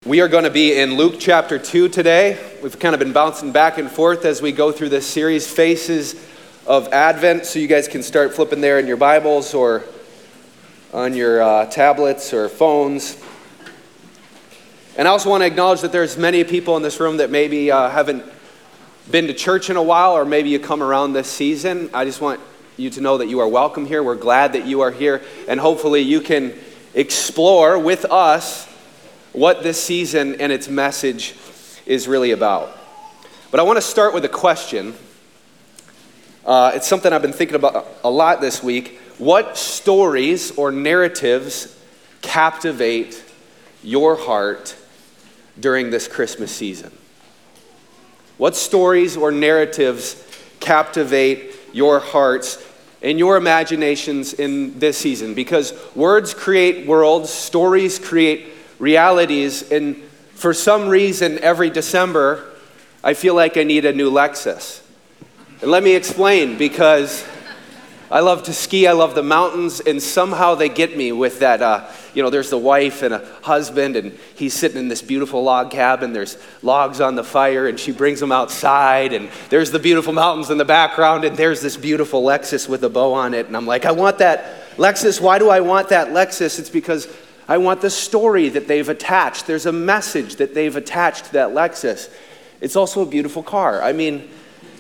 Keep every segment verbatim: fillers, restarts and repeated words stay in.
We are going to be in Luke chapter two today. We've kind of been bouncing back and forth as we go through this series, Faces of Advent, so you guys can start flipping there in your Bibles or on your uh, tablets or phones. And I also want to acknowledge that there's many people in this room that maybe uh, haven't been to church in a while, or maybe you come around this season. I just want you to know that you are welcome here. We're glad that you are here, and hopefully you can explore with us what this season and its message is really about. But I want to start with a question. Uh, it's something I've been thinking about a lot this week. What stories or narratives captivate your heart during this Christmas season? What stories or narratives captivate your hearts and your imaginations in this season? Because words create worlds, stories create realities, and for some reason, every December, I feel like I need a new Lexus. And let me explain, because I love to ski, I love the mountains, and somehow they get me with that, uh, you know, there's the wife and a husband, and he's sitting in this beautiful log cabin, there's logs on the fire, and she brings them outside, and there's the beautiful mountains in the background, and there's this beautiful Lexus with a bow on it, and I'm like, I want that Lexus. Why do I want that Lexus? It's because I want the story that they've attached. There's a message that they've attached to that Lexus. It's also a beautiful car. I mean,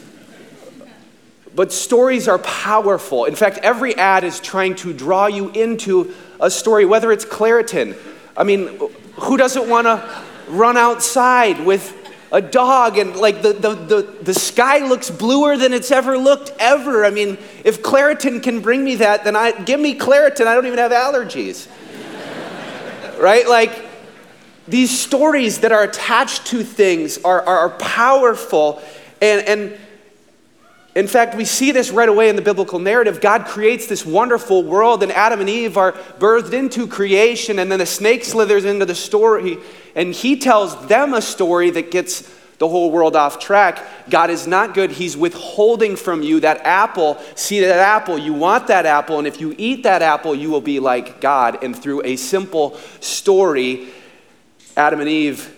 but stories are powerful. In fact, every ad is trying to draw you into a story, whether it's Claritin. I mean, who doesn't want to run outside with a dog and like the, the, the, the sky looks bluer than it's ever looked ever? I mean, if Claritin can bring me that, then I give me Claritin. I don't even have allergies. Right? Like, these stories that are attached to things are, are, are powerful. And, and in fact, we see this right away in the biblical narrative. God creates this wonderful world, and Adam and Eve are birthed into creation, and then the snake slithers into the story, and he tells them a story that gets the whole world off track. God is not good. He's withholding from you that apple. See that apple. You want that apple. And if you eat that apple, you will be like God. And through a simple story, Adam and Eve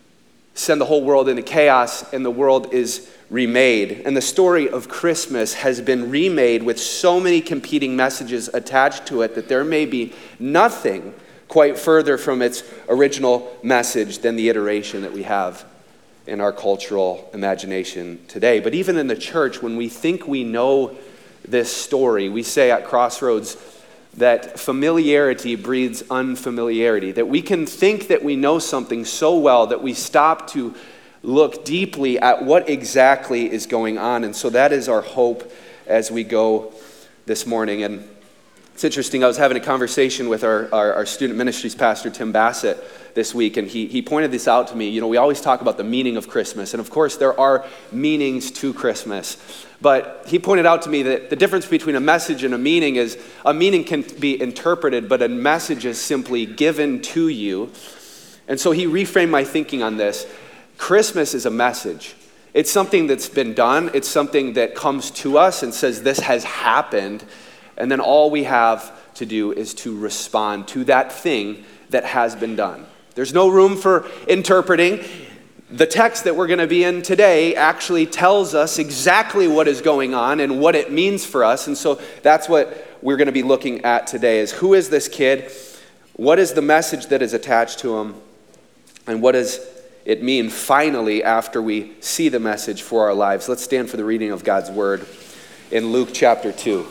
send the whole world into chaos, and the world is remade. And the story of Christmas has been remade with so many competing messages attached to it that there may be nothing quite further from its original message than the iteration that we have in our cultural imagination today. But even in the church, when we think we know this story, we say at Crossroads that familiarity breeds unfamiliarity, that we can think that we know something so well that we stop to look deeply at what exactly is going on. And so that is our hope as we go this morning. And it's interesting, I was having a conversation with our, our, our student ministries pastor, Tim Bassett, this week, and he, he pointed this out to me. You know, we always talk about the meaning of Christmas, and of course there are meanings to Christmas. But he pointed out to me that the difference between a message and a meaning is a meaning can be interpreted, but a message is simply given to you. And so he reframed my thinking on this. Christmas is a message. It's something that's been done. It's something that comes to us and says this has happened. And then all we have to do is to respond to that thing that has been done. There's no room for interpreting. The text that we're going to be in today actually tells us exactly what is going on and what it means for us. And so that's what we're going to be looking at today, is who is this kid? What is the message that is attached to him? And what does it mean finally after we see the message for our lives? Let's stand for the reading of God's word in Luke chapter two.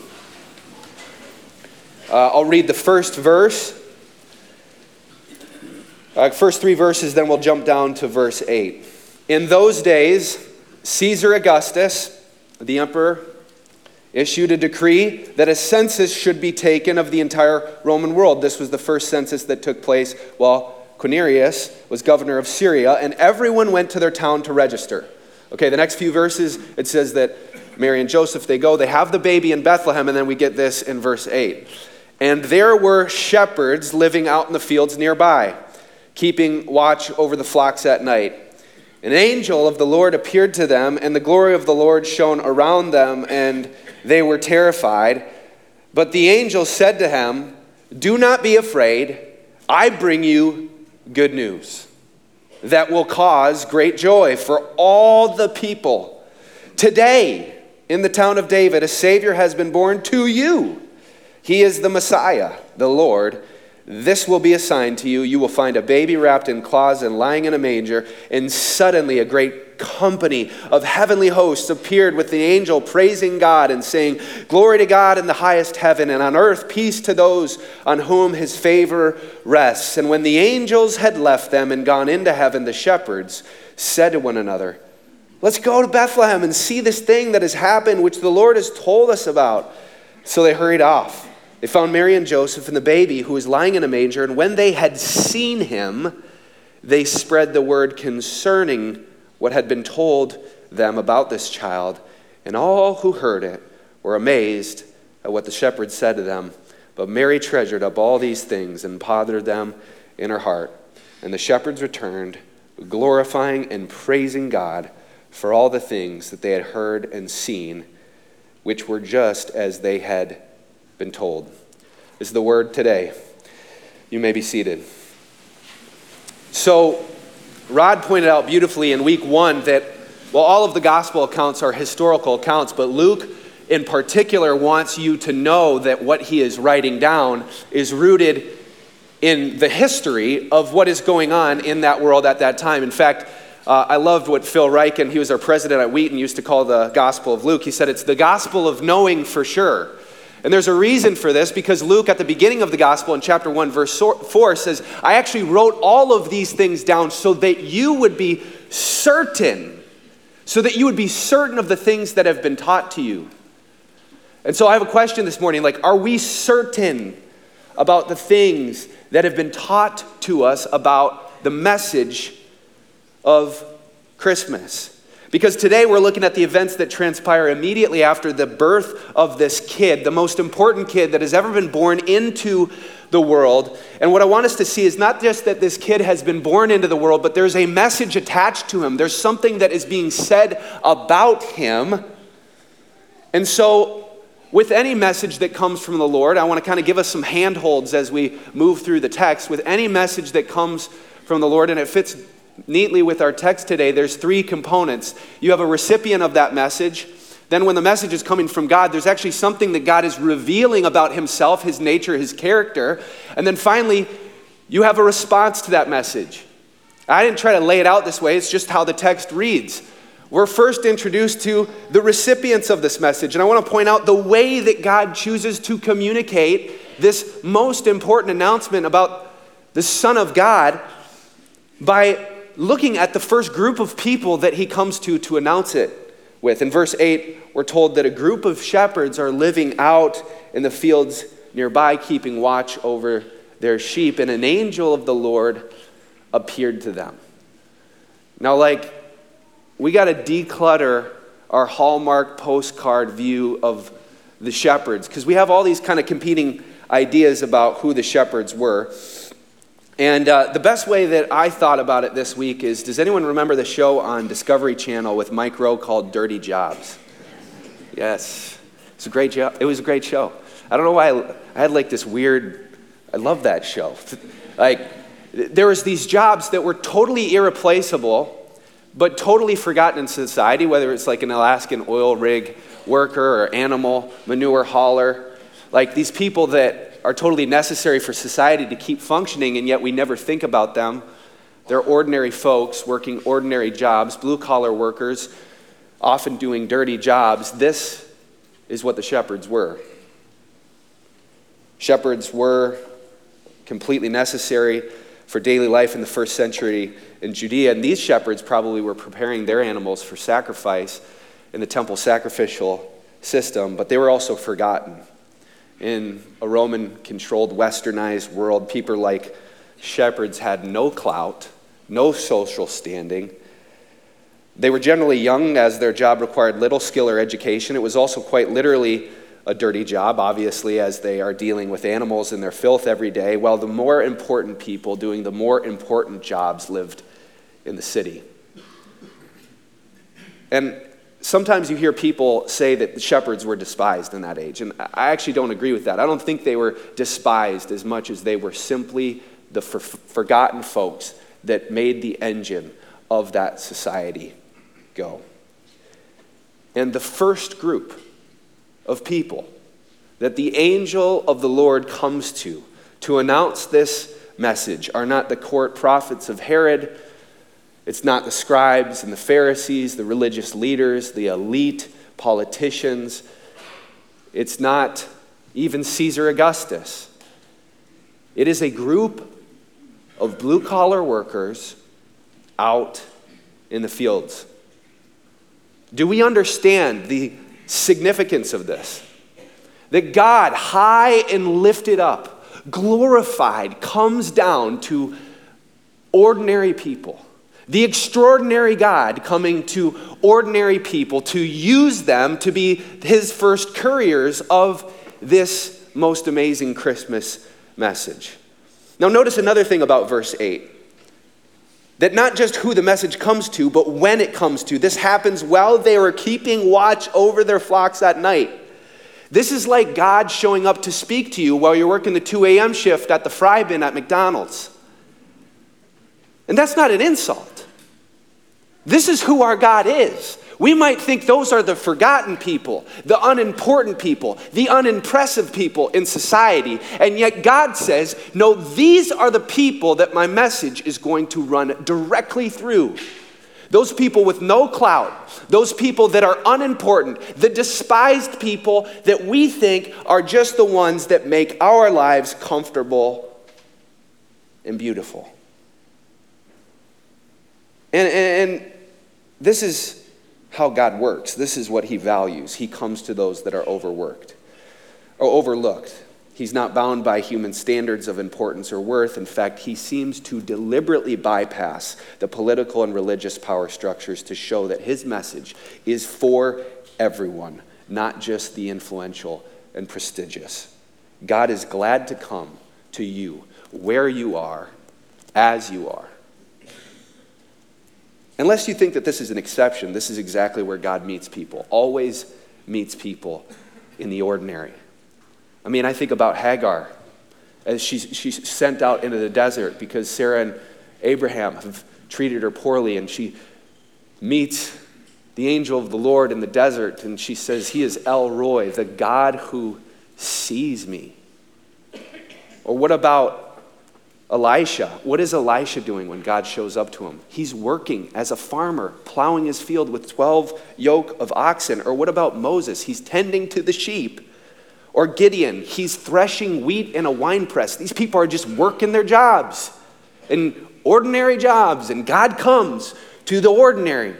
Uh, I'll read the first verse. Uh, first three verses, then we'll jump down to verse eight. In those days, Caesar Augustus, the emperor, issued a decree that a census should be taken of the entire Roman world. This was the first census that took place while Quirinius was governor of Syria, and everyone went to their town to register. Okay, the next few verses, it says that Mary and Joseph, they go, they have the baby in Bethlehem, and then we get this in verse eight. And there were shepherds living out in the fields nearby, keeping watch over the flocks at night. An angel of the Lord appeared to them, and the glory of the Lord shone around them, and they were terrified. But the angel said to him, "Do not be afraid. I bring you good news that will cause great joy for all the people. Today, in the town of David, a Savior has been born to you. He is the Messiah, the Lord. This will be a sign to you. You will find a baby wrapped in cloths and lying in a manger. And suddenly a great company of heavenly hosts appeared with the angel praising God and saying, "Glory to God in the highest heaven, and on earth peace to those on whom his favor rests." And when the angels had left them and gone into heaven, the shepherds said to one another, "Let's go to Bethlehem and see this thing that has happened, which the Lord has told us about." So they hurried off. They found Mary and Joseph and the baby who was lying in a manger, and when they had seen him, they spread the word concerning what had been told them about this child. And all who heard it were amazed at what the shepherds said to them. But Mary treasured up all these things and pondered them in her heart. And the shepherds returned, glorifying and praising God for all the things that they had heard and seen, which were just as they had been told. This is the word today. You may be seated. So, Rod pointed out beautifully in week one that, well, all of the gospel accounts are historical accounts, but Luke in particular wants you to know that what he is writing down is rooted in the history of what is going on in that world at that time. In fact, uh, I loved what Phil Ryken, he was our president at Wheaton, used to call the Gospel of Luke. He said it's the gospel of knowing for sure. And there's a reason for this, because Luke at the beginning of the gospel in chapter one verse four says, "I actually wrote all of these things down so that you would be certain, so that you would be certain of the things that have been taught to you." And so I have a question this morning, like, are we certain about the things that have been taught to us about the message of Christmas? Because today we're looking at the events that transpire immediately after the birth of this kid, the most important kid that has ever been born into the world. And what I want us to see is not just that this kid has been born into the world, but there's a message attached to him. There's something that is being said about him. And so with any message that comes from the Lord, I want to kind of give us some handholds as we move through the text. With any message that comes from the Lord, and it fits neatly with our text today, there's three components. You have a recipient of that message. Then when the message is coming from God, there's actually something that God is revealing about himself, his nature, his character. And then finally, you have a response to that message. I didn't try to lay it out this way. It's just how the text reads. We're first introduced to the recipients of this message. And I want to point out the way that God chooses to communicate this most important announcement about the Son of God by looking at the first group of people that he comes to to announce it with. In verse eight, we're told that a group of shepherds are living out in the fields nearby, keeping watch over their sheep, and an angel of the Lord appeared to them. Now, like, we got to declutter our Hallmark postcard view of the shepherds, because we have all these kind of competing ideas about who the shepherds were. And uh, the best way that I thought about it this week is, does anyone remember the show on Discovery Channel with Mike Rowe called Dirty Jobs? Yes. It's a great job. It was a great show. I don't know why I, I had like this weird, I love that show. Like, there was these jobs that were totally irreplaceable, but totally forgotten in society, whether it's like an Alaskan oil rig worker or animal manure hauler. Like these people that are totally necessary for society to keep functioning, and yet we never think about them. They're ordinary folks working ordinary jobs, blue-collar workers, often doing dirty jobs. This is what the shepherds were. Shepherds were completely necessary for daily life in the first century in Judea, and these shepherds probably were preparing their animals for sacrifice in the temple sacrificial system, but they were also forgotten. In a Roman-controlled, westernized world, people like shepherds had no clout, no social standing. They were generally young, as their job required little skill or education. It was also quite literally a dirty job, obviously, as they are dealing with animals and their filth every day, while the more important people doing the more important jobs lived in the city. And sometimes you hear people say that the shepherds were despised in that age, and I actually don't agree with that. I don't think they were despised as much as they were simply the for- forgotten folks that made the engine of that society go. And the first group of people that the angel of the Lord comes to to announce this message are not the court prophets of Herod. It's not the scribes and the Pharisees, the religious leaders, the elite politicians. It's not even Caesar Augustus. It is a group of blue-collar workers out in the fields. Do we understand the significance of this? That God, high and lifted up, glorified, comes down to ordinary people. The extraordinary God coming to ordinary people to use them to be his first couriers of this most amazing Christmas message. Now notice another thing about verse eight. That not just who the message comes to, but when it comes to. This happens while they were keeping watch over their flocks at night. This is like God showing up to speak to you while you're working the two a.m. shift at the fry bin at McDonald's. And that's not an insult. This is who our God is. We might think those are the forgotten people, the unimportant people, the unimpressive people in society. And yet God says, no, these are the people that my message is going to run directly through. Those people with no clout, those people that are unimportant, the despised people that we think are just the ones that make our lives comfortable and beautiful. And, and, and this is how God works. This is what he values. He comes to those that are overworked or overlooked. He's not bound by human standards of importance or worth. In fact, he seems to deliberately bypass the political and religious power structures to show that his message is for everyone, not just the influential and prestigious. God is glad to come to you where you are, as you are. Unless you think that this is an exception, this is exactly where God meets people, always meets people in the ordinary. I mean, I think about Hagar as she's, she's sent out into the desert because Sarah and Abraham have treated her poorly, and she meets the angel of the Lord in the desert, and she says, he is El Roi, the God who sees me. Or what about Elisha? What is Elisha doing when God shows up to him? He's working as a farmer, plowing his field with twelve yoke of oxen. Or what about Moses? He's tending to the sheep. Or Gideon, he's threshing wheat in a winepress. These people are just working their jobs, and ordinary jobs, and God comes to the ordinary.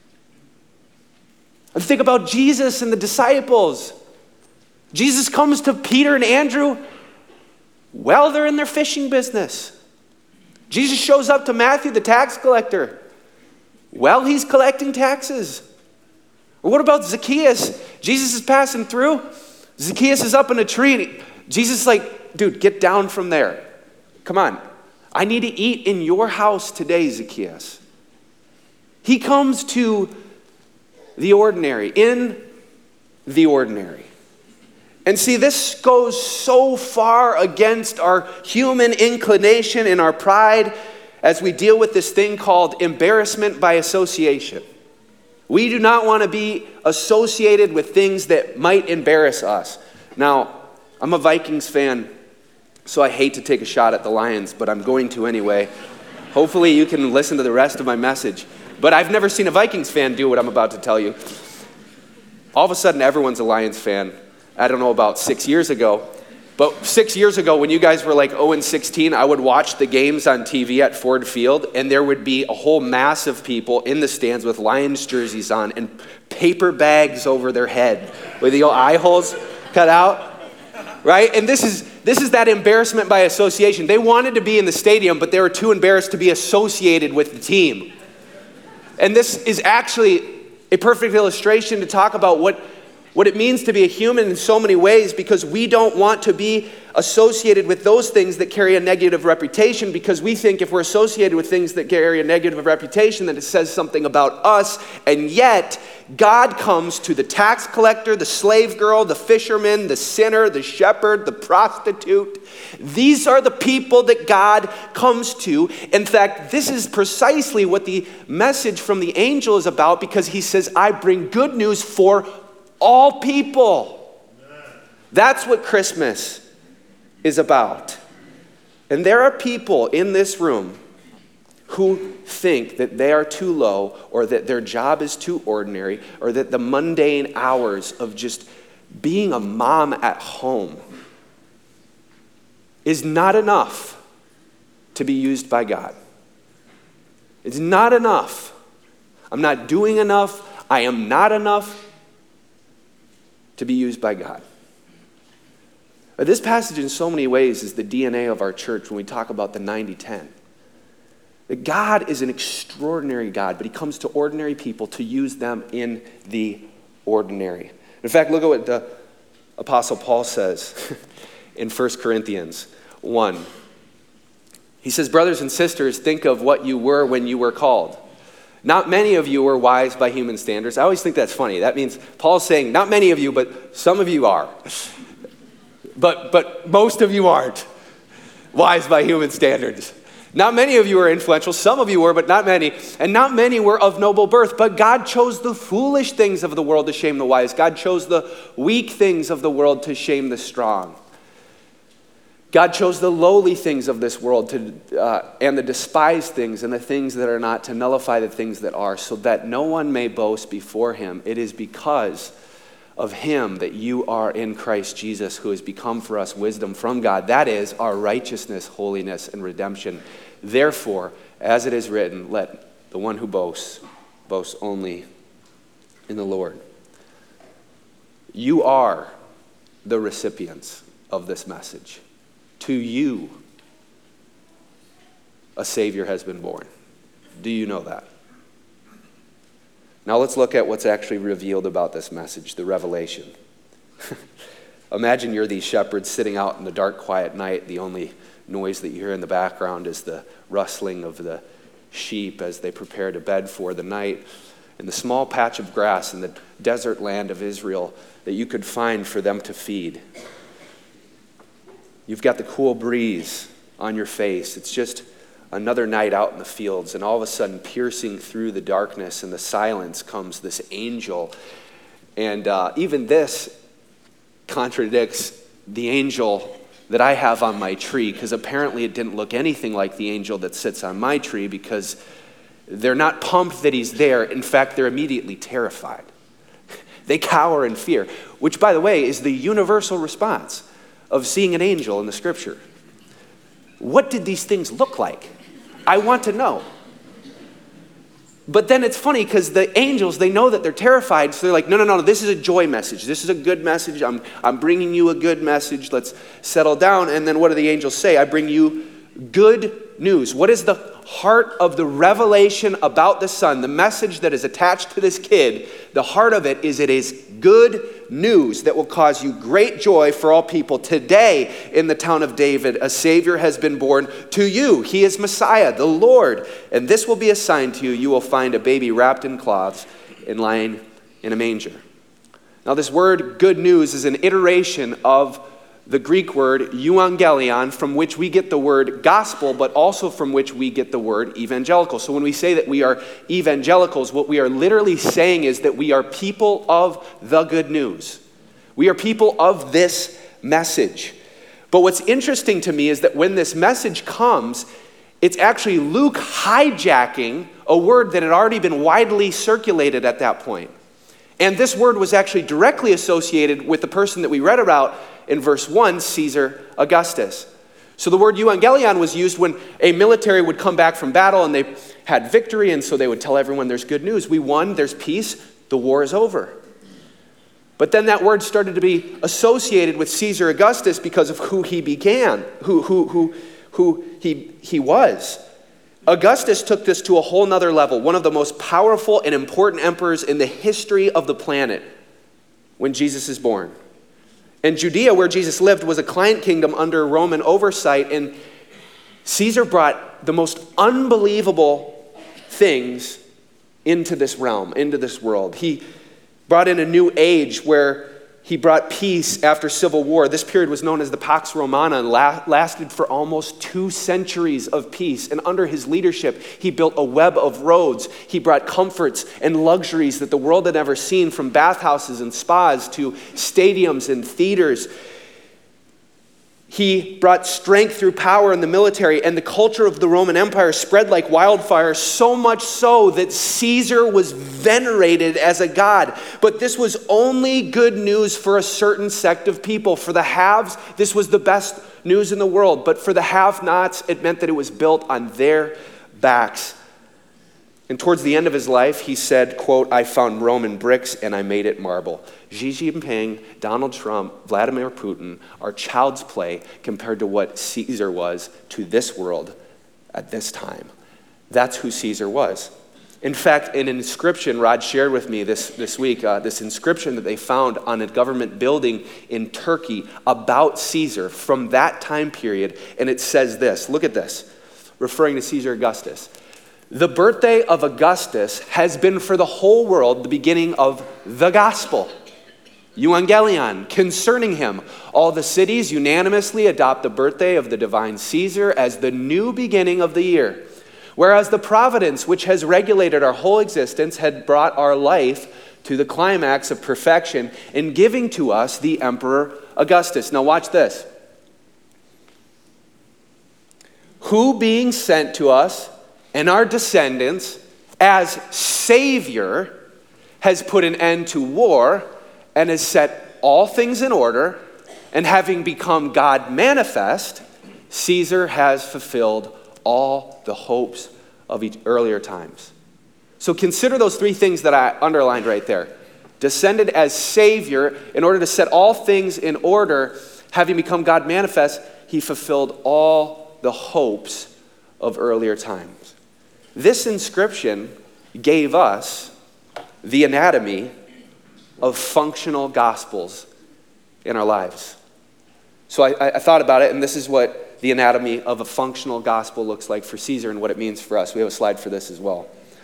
And think about Jesus and the disciples. Jesus comes to Peter and Andrew while they're in their fishing business. Jesus shows up to Matthew, the tax collector, while he's collecting taxes. Or what about Zacchaeus? Jesus is passing through. Zacchaeus is up in a tree, and he, Jesus is like, dude, get down from there. Come on. I need to eat in your house today, Zacchaeus. He comes to the ordinary, in the ordinary. And see, this goes so far against our human inclination and our pride as we deal with this thing called embarrassment by association. We do not want to be associated with things that might embarrass us. Now, I'm a Vikings fan, so I hate to take a shot at the Lions, but I'm going to anyway. Hopefully you can listen to the rest of my message. But I've never seen a Vikings fan do what I'm about to tell you. All of a sudden, everyone's a Lions fan. I don't know, about six years ago. But six years ago, when you guys were like oh and sixteen, I would watch the games on T V at Ford Field, and there would be a whole mass of people in the stands with Lions jerseys on and paper bags over their head with the eye holes cut out, right? And this is this is that embarrassment by association. They wanted to be in the stadium, but they were too embarrassed to be associated with the team. And this is actually a perfect illustration to talk about what what it means to be a human in so many ways, because we don't want to be associated with those things that carry a negative reputation, because we think if we're associated with things that carry a negative reputation, that it says something about us. And yet, God comes to the tax collector, the slave girl, the fisherman, the sinner, the shepherd, the prostitute. These are the people that God comes to. In fact, this is precisely what the message from the angel is about, because he says, I bring good news for all people. That's what Christmas is about. And there are people in this room who think that they are too low, or that their job is too ordinary, or that the mundane hours of just being a mom at home is not enough to be used by God. It's not enough. I'm not doing enough. I am not enough to be used by God. But this passage in so many ways is the D N A of our church when we talk about the ninety ten. That God is an extraordinary God, but he comes to ordinary people to use them in the ordinary. In fact, look at what the Apostle Paul says in First Corinthians one. He says, brothers and sisters, think of what you were when you were called. Not many of you were wise by human standards. I always think that's funny. That means Paul's saying, not many of you, but some of you are. But, but most of you aren't wise by human standards. Not many of you are influential. Some of you were, but not many. And not many were of noble birth. But God chose the foolish things of the world to shame the wise. God chose the weak things of the world to shame the strong. God chose the lowly things of this world to, uh, and the despised things and the things that are not, to nullify the things that are, so that no one may boast before him. It is because of him that you are in Christ Jesus, who has become for us wisdom from God. That is our righteousness, holiness, and redemption. Therefore, as it is written, let the one who boasts, boast only in the Lord. You are the recipients of this message. To you, a Savior has been born. Do you know that? Now let's look at what's actually revealed about this message, the revelation. Imagine you're these shepherds sitting out in the dark, quiet night. The only noise that you hear in the background is the rustling of the sheep as they prepare to bed for the night. In the small patch of grass in the desert land of Israel that you could find for them to feed. You've got the cool breeze on your face. It's just another night out in the fields, and all of a sudden, piercing through the darkness and the silence comes this angel. And uh, even this contradicts the angel that I have on my tree, because apparently it didn't look anything like the angel that sits on my tree, because they're not pumped that he's there. In fact, they're immediately terrified. They cower in fear, which, by the way, is the universal response of seeing an angel in the scripture. What did these things look like? I want to know. But then it's funny because the angels, they know that they're terrified, so they're like, no, no, no, this is a joy message. This is a good message. I'm, I'm bringing you a good message. Let's settle down. And then what do the angels say? I bring you good news. What is the heart of the revelation about the Son? The message that is attached to this kid, the heart of it is it is good news that will cause you great joy for all people. Today in the town of David, a Savior has been born to you. He is Messiah, the Lord. And this will be a sign to you. You will find a baby wrapped in cloths and lying in a manger. Now this word good news is an iteration of the Greek word euangelion, from which we get the word gospel, but also from which we get the word evangelical. So when we say that we are evangelicals, what we are literally saying is that we are people of the good news. We are people of this message. But what's interesting to me is that when this message comes, it's actually Luke hijacking a word that had already been widely circulated at that point. And this word was actually directly associated with the person that we read about in verse one, Caesar Augustus. So the word euangelion was used when a military would come back from battle and they had victory, and so they would tell everyone there's good news. We won, there's peace, the war is over. But then that word started to be associated with Caesar Augustus because of who he began, who, who, who, who he, he was. Augustus took this to a whole nother level, one of the most powerful and important emperors in the history of the planet. when Jesus is born. And Judea, where Jesus lived, was a client kingdom under Roman oversight, and Caesar brought the most unbelievable things into this realm, into this world. He brought in a new age where he brought peace after civil war. This period was known as the Pax Romana and la- lasted for almost two centuries of peace. And under his leadership, he built a web of roads. He brought comforts and luxuries that the world had never seen, from bathhouses and spas to stadiums and theaters. He brought strength through power in the military, and the culture of the Roman Empire spread like wildfire, so much so that Caesar was venerated as a god. But this was only good news for a certain sect of people. For the haves, this was the best news in the world. But for the have-nots, it meant that it was built on their backs. And towards the end of his life, he said, quote, "I found Roman bricks and I made it marble." Xi Jinping, Donald Trump, Vladimir Putin are child's play compared to what Caesar was to this world at this time. That's who Caesar was. In fact, an inscription Rod shared with me this, this week, uh, this inscription that they found on a government building in Turkey about Caesar from that time period, and it says this, look at this, referring to Caesar Augustus. "The birthday of Augustus has been for the whole world the beginning of the gospel, Evangelion, concerning him. All the cities unanimously adopt the birthday of the divine Caesar as the new beginning of the year. Whereas the providence which has regulated our whole existence had brought our life to the climax of perfection in giving to us the Emperor Augustus." Now watch this. "Who being sent to us and our descendants as Savior has put an end to war and has set all things in order, and having become God manifest, Caesar has fulfilled all the hopes of earlier times." So consider those three things that I underlined right there. Descended as Savior in order to set all things in order, having become God manifest, he fulfilled all the hopes of earlier times. This inscription gave us the anatomy of functional gospels in our lives. So I, I thought about it, and this is what the anatomy of a functional gospel looks like for Caesar and what it means for us. We have a slide for this as well.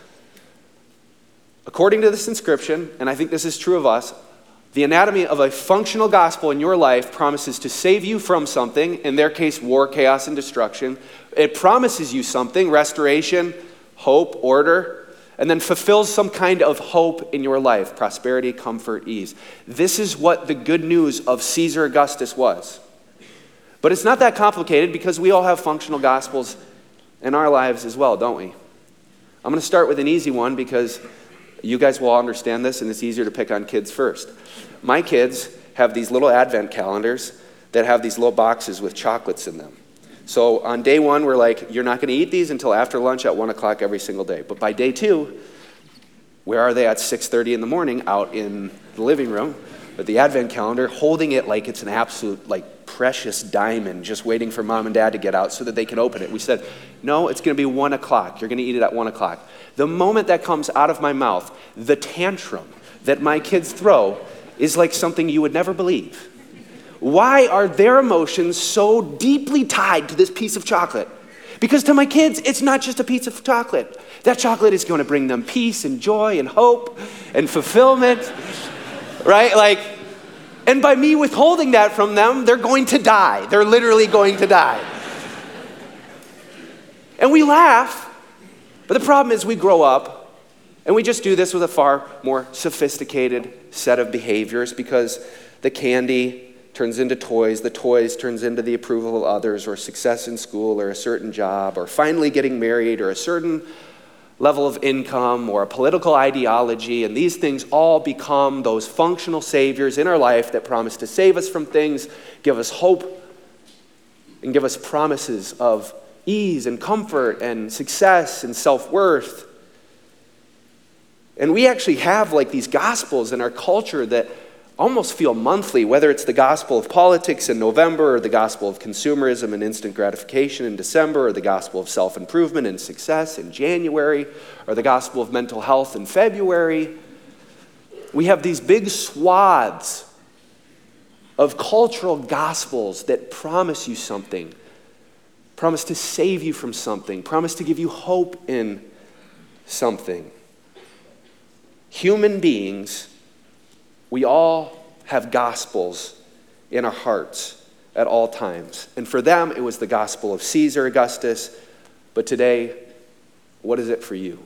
According to this inscription, and I think this is true of us, the anatomy of a functional gospel in your life promises to save you from something, in their case, war, chaos, and destruction. It promises you something, restoration, hope, order, and then fulfills some kind of hope in your life, prosperity, comfort, ease. This is what the good news of Caesar Augustus was. But it's not that complicated because we all have functional gospels in our lives as well, don't we? I'm going to start with an easy one because you guys will all understand this, and it's easier to pick on kids first. My kids have these little advent calendars that have these little boxes with chocolates in them. So on day one, we're like, you're not going to eat these until after lunch at one o'clock every single day. But by day two, where are they at six thirty in the morning out in the living room with the advent calendar, holding it like it's an absolute, like, precious diamond, just waiting for mom and dad to get out so that they can open it. We said, no, it's going to be one o'clock. You're going to eat it at one o'clock. The moment that comes out of my mouth, the tantrum that my kids throw is like something you would never believe. Why are their emotions so deeply tied to this piece of chocolate? Because to my kids, it's not just a piece of chocolate. That chocolate is going to bring them peace and joy and hope and fulfillment, right? Like, and by me withholding that from them, they're going to die. They're literally going to die. And we laugh, but the problem is we grow up and we just do this with a far more sophisticated set of behaviors because the candy turns into toys, the toys turns into the approval of others or success in school or a certain job or finally getting married or a certain level of income or a political ideology, and these things all become those functional saviors in our life that promise to save us from things, give us hope, and give us promises of ease and comfort and success and self-worth. And we actually have like these gospels in our culture that almost feel monthly, whether it's the gospel of politics in November or the gospel of consumerism and instant gratification in December or the gospel of self-improvement and success in January or the gospel of mental health in February. We have these big swaths of cultural gospels that promise you something, promise to save you from something, promise to give you hope in something. Human beings, we all have gospels in our hearts at all times. And for them, it was the gospel of Caesar Augustus. But today, what is it for you?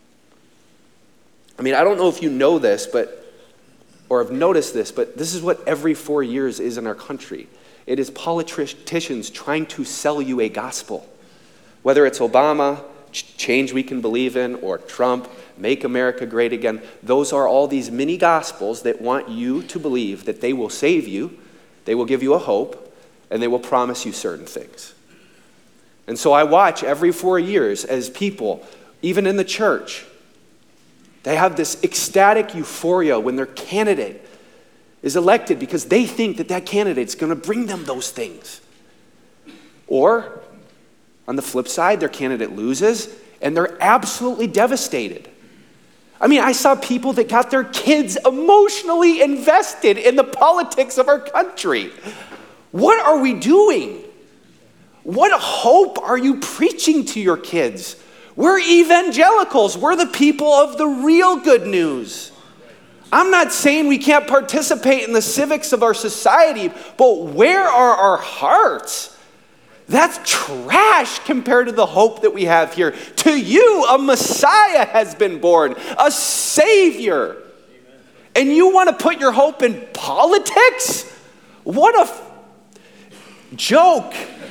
I mean, I don't know if you know this, but or have noticed this, but this is what every four years is in our country. It is politicians trying to sell you a gospel. Whether it's Obama, ch- change we can believe in, or Trump, make America great again. Those are all these mini gospels that want you to believe that they will save you, they will give you a hope, and they will promise you certain things. And so I watch every four years as people, even in the church, they have this ecstatic euphoria when their candidate is elected because they think that that candidate's going to bring them those things. Or, on the flip side, their candidate loses and they're absolutely devastated. I mean, I saw people that got their kids emotionally invested in the politics of our country. What are we doing? What hope are you preaching to your kids? We're evangelicals. We're the people of the real good news. I'm not saying we can't participate in the civics of our society, but where are our hearts? That's trash compared to the hope that we have here. To you, a Messiah has been born, a Savior. And you want to put your hope in politics? What a f- joke.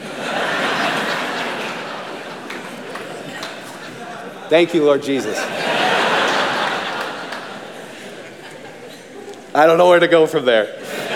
Thank you, Lord Jesus. I don't know where to go from there.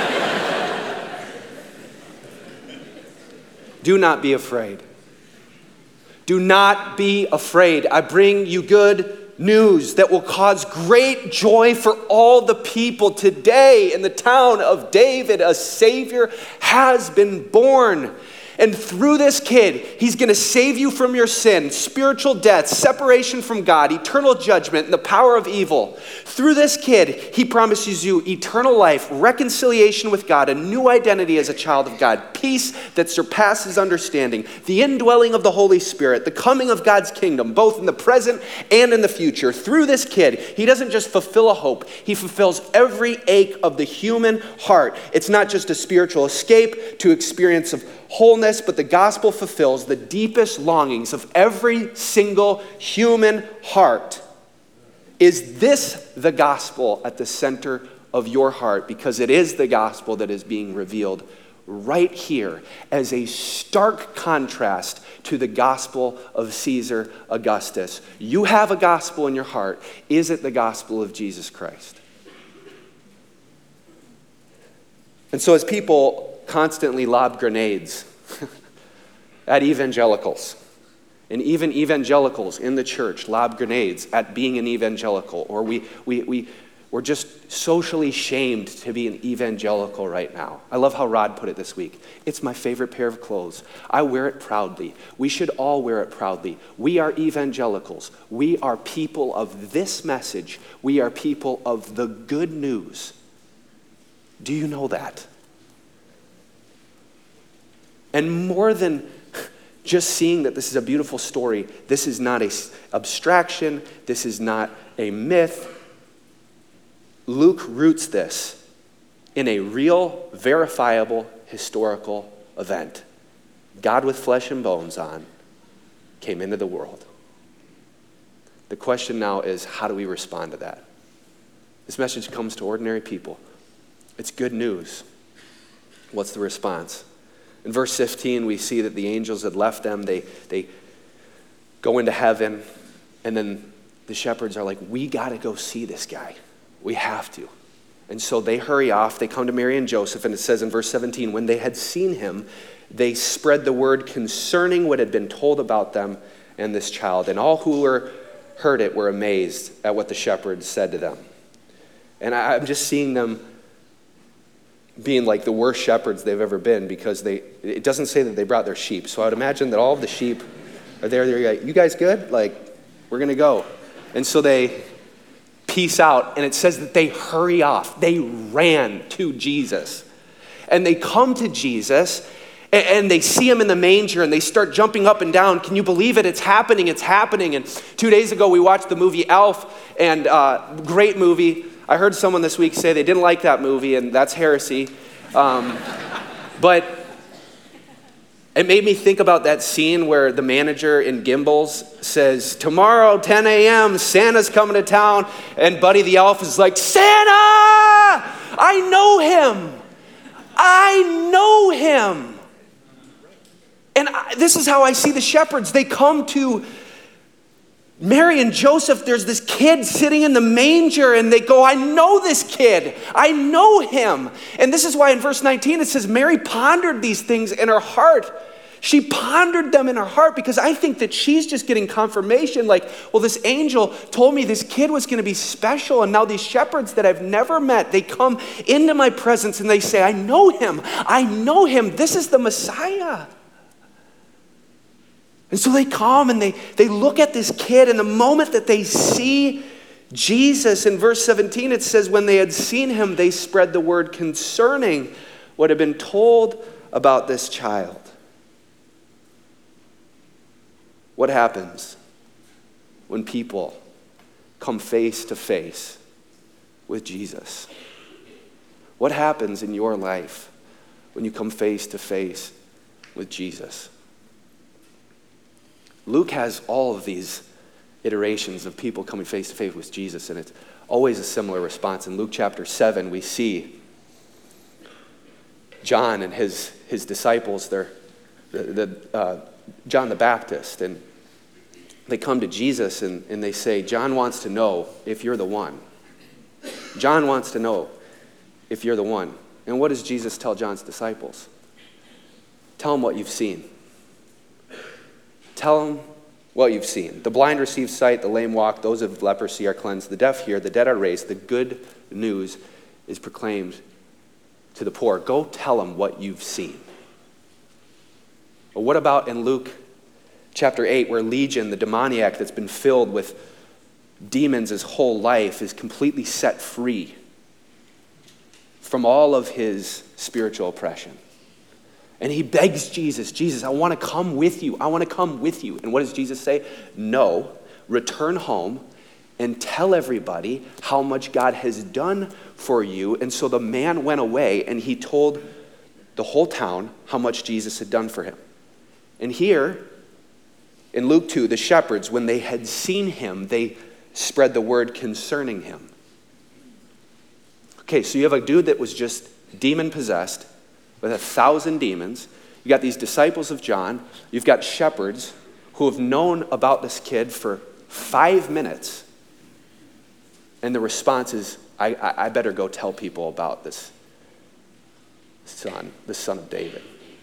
Do not be afraid. Do not be afraid. I bring you good news that will cause great joy for all the people. Today, in the town of David, a Savior has been born. And through this kid, he's going to save you from your sin, spiritual death, separation from God, eternal judgment, and the power of evil. Through this kid, he promises you eternal life, reconciliation with God, a new identity as a child of God, peace that surpasses understanding, the indwelling of the Holy Spirit, the coming of God's kingdom, both in the present and in the future. Through this kid, he doesn't just fulfill a hope, he fulfills every ache of the human heart. It's not just a spiritual escape to experience of wholeness, but the gospel fulfills the deepest longings of every single human heart. Is this the gospel at the center of your heart? Because it is the gospel that is being revealed right here as a stark contrast to the gospel of Caesar Augustus. You have a gospel in your heart. Is it the gospel of Jesus Christ? And so as people constantly lob grenades at evangelicals, and even evangelicals in the church lob grenades at being an evangelical, or we, we, we, we're just socially shamed to be an evangelical right now. I love how Rod put it this week. It's my favorite pair of clothes. I wear it proudly. We should all wear it proudly. We are evangelicals. We are people of this message. We are people of the good news. Do you know that? And more than just seeing that this is a beautiful story, this is not an abstraction, this is not a myth. Luke roots this in a real, verifiable, historical event. God with flesh and bones on came into the world. The question now is, how do we respond to that? This message comes to ordinary people. It's good news. What's the response? In verse fifteen, we see that the angels had left them. They, they go into heaven, and then the shepherds are like, we got to go see this guy. We have to. And so they hurry off. They come to Mary and Joseph, and it says in verse seventeen, when they had seen him, they spread the word concerning what had been told about them and this child. And all who were heard it were amazed at what the shepherds said to them. And I, I'm just seeing them being like the worst shepherds they've ever been, because they it doesn't say that they brought their sheep. So I would imagine that all of the sheep are there. They're like, you guys good? Like, we're going to go. And so they peace out, and it says that they hurry off. They ran to Jesus. And they come to Jesus, and they see him in the manger, and they start jumping up and down. Can you believe it? It's happening, it's happening. And two days ago, we watched the movie Elf, and uh, great movie. I heard someone this week say they didn't like that movie, and that's heresy. Um, but it made me think about that scene where the manager in Gimbals says, tomorrow, ten a.m., Santa's coming to town, and Buddy the Elf is like, Santa! I know him! I know him! And I, this is how I see the shepherds. They come to Mary and Joseph. There's this kid sitting in the manger, and they go, I know this kid. I know him. And this is why in verse nineteen it says, Mary pondered these things in her heart. She pondered them in her heart because I think that she's just getting confirmation like, well, this angel told me this kid was going to be special, and now these shepherds that I've never met, they come into my presence and they say, I know him. I know him. This is the Messiah. And so they come and they, they look at this kid, and the moment that they see Jesus, in verse seventeen, it says, when they had seen him, they spread the word concerning what had been told about this child. What happens when people come face to face with Jesus? What happens in your life when you come face to face with Jesus? Luke has all of these iterations of people coming face to face with Jesus, and it's always a similar response. In Luke chapter seven, we see John and his, his disciples, they're, the, the, uh, John the Baptist, and they come to Jesus and, and they say, John wants to know if you're the one. John wants to know if you're the one. And what does Jesus tell John's disciples? Tell him what you've seen. Tell him what you've seen. The blind receive sight, the lame walk, those of leprosy are cleansed, the deaf hear, the dead are raised, the good news is proclaimed to the poor. Go tell them what you've seen. But what about in Luke chapter eight, where Legion, the demoniac that's been filled with demons his whole life, is completely set free from all of his spiritual oppression? And he begs Jesus, Jesus, I want to come with you. I want to come with you. And what does Jesus say? No, return home and tell everybody how much God has done for you. And so the man went away and he told the whole town how much Jesus had done for him. And here, in Luke two, the shepherds, when they had seen him, they spread the word concerning him. Okay, so you have a dude that was just demon-possessed with a thousand demons. You got these disciples of John. You've got shepherds who have known about this kid for five minutes. And the response is, I, I, I better go tell people about this son, the son of David.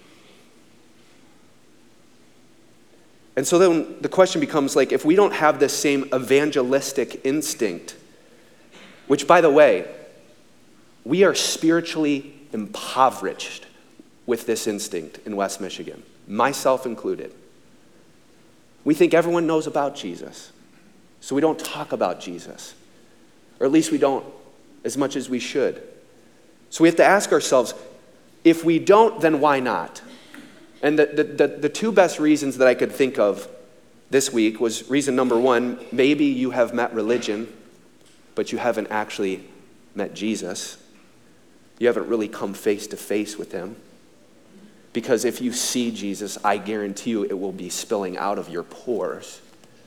And so then the question becomes, like, if we don't have this same evangelistic instinct, which, by the way, we are spiritually impoverished with this instinct in West Michigan, myself included. We think everyone knows about Jesus, so we don't talk about Jesus, or at least we don't as much as we should. So we have to ask ourselves, if we don't, then why not? And the, the, the, the two best reasons that I could think of this week was reason number one, maybe you have met religion, but you haven't actually met Jesus. You haven't really come face to face with him. Because if you see Jesus, I guarantee you it will be spilling out of your pores.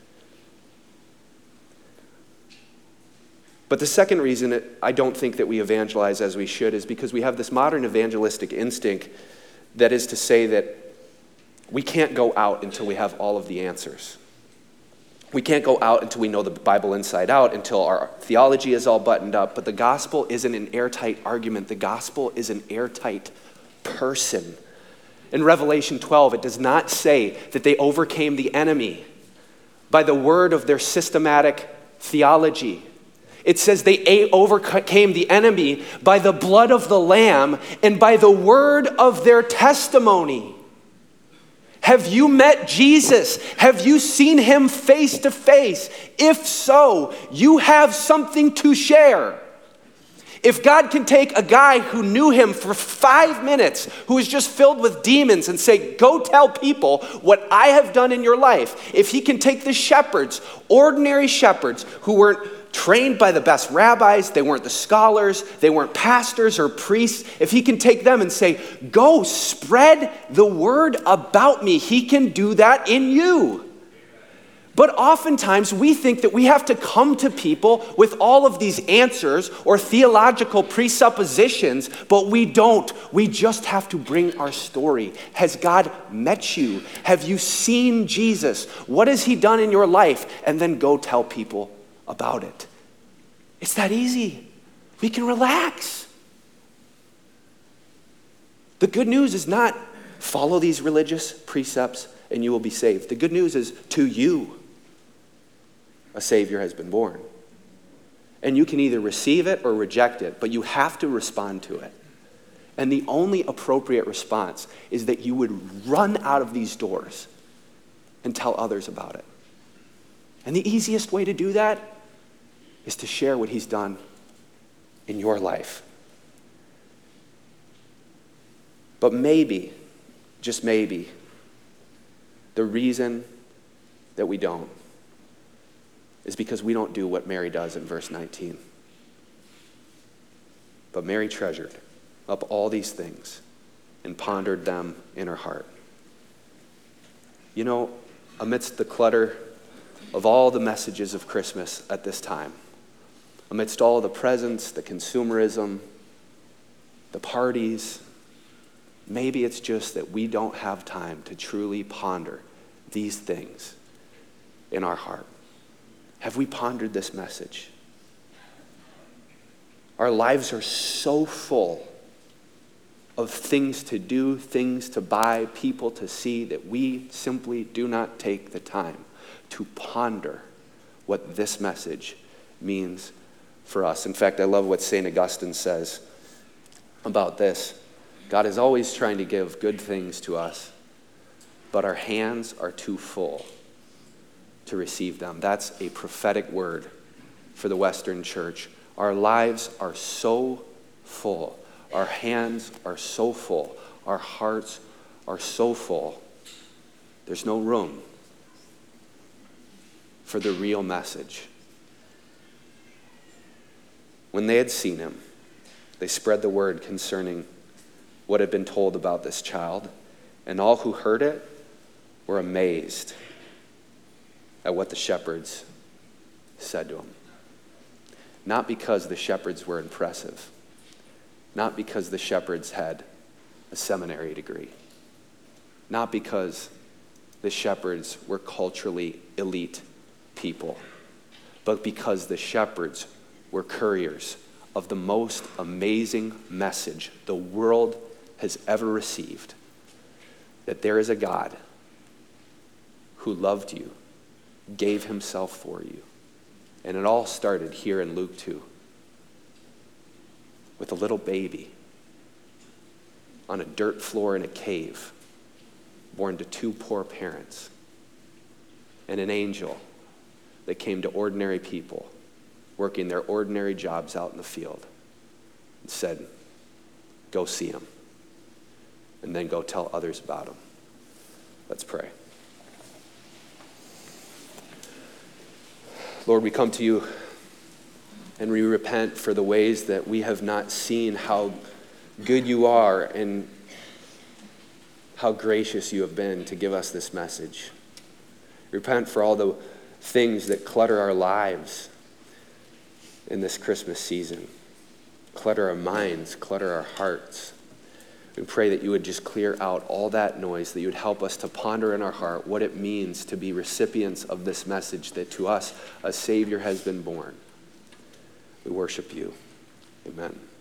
But the second reason that I don't think that we evangelize as we should is because we have this modern evangelistic instinct that is to say that we can't go out until we have all of the answers. We can't go out until we know the Bible inside out, until our theology is all buttoned up. But the gospel isn't an airtight argument. The gospel is an airtight person. In Revelation twelve, it does not say that they overcame the enemy by the word of their systematic theology. It says they overcame the enemy by the blood of the Lamb and by the word of their testimony. Have you met Jesus? Have you seen him face to face? If so, you have something to share. If God can take a guy who knew him for five minutes, who is just filled with demons, and say, go tell people what I have done in your life. If he can take the shepherds, ordinary shepherds who weren't trained by the best rabbis, they weren't the scholars, they weren't pastors or priests. If he can take them and say, go spread the word about me, he can do that in you. But oftentimes we think that we have to come to people with all of these answers or theological presuppositions, but we don't. We just have to bring our story. Has God met you? Have you seen Jesus? What has he done in your life? And then go tell people about it. It's that easy. We can relax. The good news is not follow these religious precepts and you will be saved. The good news is to you, a Savior has been born. And you can either receive it or reject it, but you have to respond to it. And the only appropriate response is that you would run out of these doors and tell others about it. And the easiest way to do that is to share what he's done in your life. But maybe, just maybe, the reason that we don't is because we don't do what Mary does in verse nineteen. But Mary treasured up all these things and pondered them in her heart. You know, amidst the clutter of all the messages of Christmas at this time, amidst all the presents, the consumerism, the parties, maybe it's just that we don't have time to truly ponder these things in our heart. Have we pondered this message? Our lives are so full of things to do, things to buy, people to see, that we simply do not take the time to ponder what this message means for us. In fact, I love what Saint Augustine says about this. God is always trying to give good things to us, but our hands are too full to receive them. That's a prophetic word for the Western church. Our lives are so full. Our hands are so full. Our hearts are so full. There's no room for the real message. When they had seen him, they spread the word concerning what had been told about this child, and all who heard it were amazed at what the shepherds said to him. Not because the shepherds were impressive, not because the shepherds had a seminary degree, not because the shepherds were culturally elite people, but because the shepherds were couriers of the most amazing message the world has ever received, that there is a God who loved you, gave himself for you. And it all started here in Luke two with a little baby on a dirt floor in a cave, born to two poor parents, and an angel that came to ordinary people working their ordinary jobs out in the field and said, go see him, and then go tell others about him. Let's pray. Lord, we come to you and we repent for the ways that we have not seen how good you are and how gracious you have been to give us this message. Repent for all the things that clutter our lives in this Christmas season, clutter our minds, clutter our hearts. We pray that you would just clear out all that noise, that you would help us to ponder in our heart what it means to be recipients of this message, that to us a Savior has been born. We worship you. Amen.